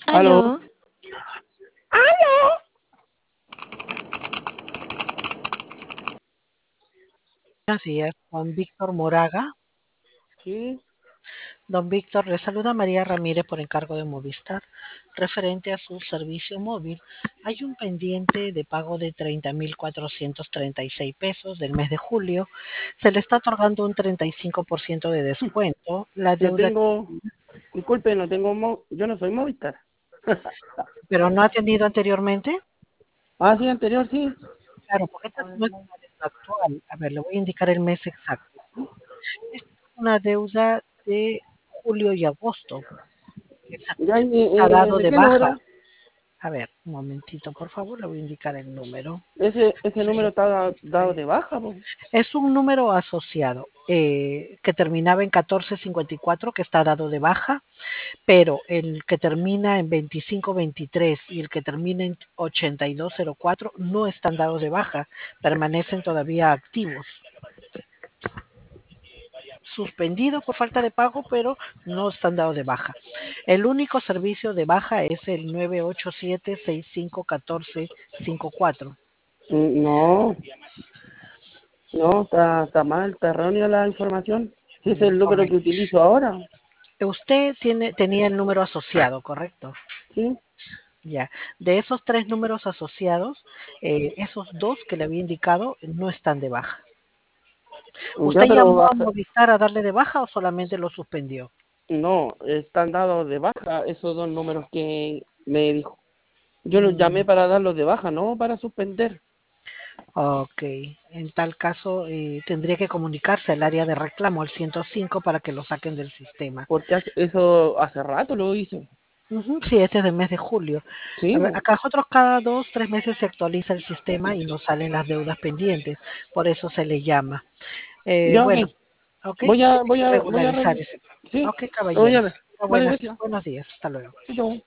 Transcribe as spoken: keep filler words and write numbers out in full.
Aló, Aló, buenos días, don Víctor Moraga. Sí, Don Víctor, le saluda María Ramírez por encargo de Movistar. Referente a su servicio móvil, hay un pendiente de pago de treinta mil cuatrocientos treinta y seis pesos del mes de julio. Se le está otorgando un treinta y cinco por ciento de descuento. La no deuda, tengo, disculpe, no tengo, mo- yo no soy Movistar. pero no ha tenido anteriormente. Ah, sí, anterior, sí. Claro, porque esta no es una deuda actual. A ver, le voy a indicar el mes exacto. ¿Sí? Esta es una deuda de julio y agosto. Esa Ya, ¿y, ha eh, dado ¿de de qué baja. número? A ver, un momentito, por favor, le voy a indicar el número. Ese, ese número está da- dado de baja, po. Es un número asociado eh, que terminaba en catorce cincuenta y cuatro, que está dado de baja, pero el que termina en veinticinco veintitrés y el que termina en ochenta y dos cero cuatro no están dados de baja, permanecen todavía activos. Suspendidos por falta de pago, pero no están dados de baja. El único servicio de baja es el nueve ocho siete seis cinco uno cuatro cinco cuatro. Mm, No, no, está, está mal, está errónea la información. Si es el número que Correcto. utilizo ahora, Usted tiene, tenía el número asociado, ¿correcto? ¿sí? Ya. De esos tres números asociados, eh, esos dos que le había indicado no están de baja. Ya, ¿Usted pero llamó a hace- Movistar a darle de baja o solamente lo suspendió? no, están dados de baja esos dos números que me dijo. Yo los Mm, llamé para darlos de baja, no para suspender. ok. En tal caso, eh, tendría que comunicarse al área de reclamo, al ciento cinco, para que lo saquen del sistema. Porque hace- eso hace rato lo hice. Ujú, sí, este es del mes de julio. A Sí, ver, po. acá nosotros cada dos, tres meses se actualiza el sistema y nos salen las deudas pendientes. Por eso se le llama. Eh, Ya, ok. bueno, ok, Voy a, tiene voy que a, voy a regularizar revisar. ese. Sí, Ok, lo voy caballero. a ver. Vale, Buenas, gracias. buenos días. Hasta luego. Chau, chau.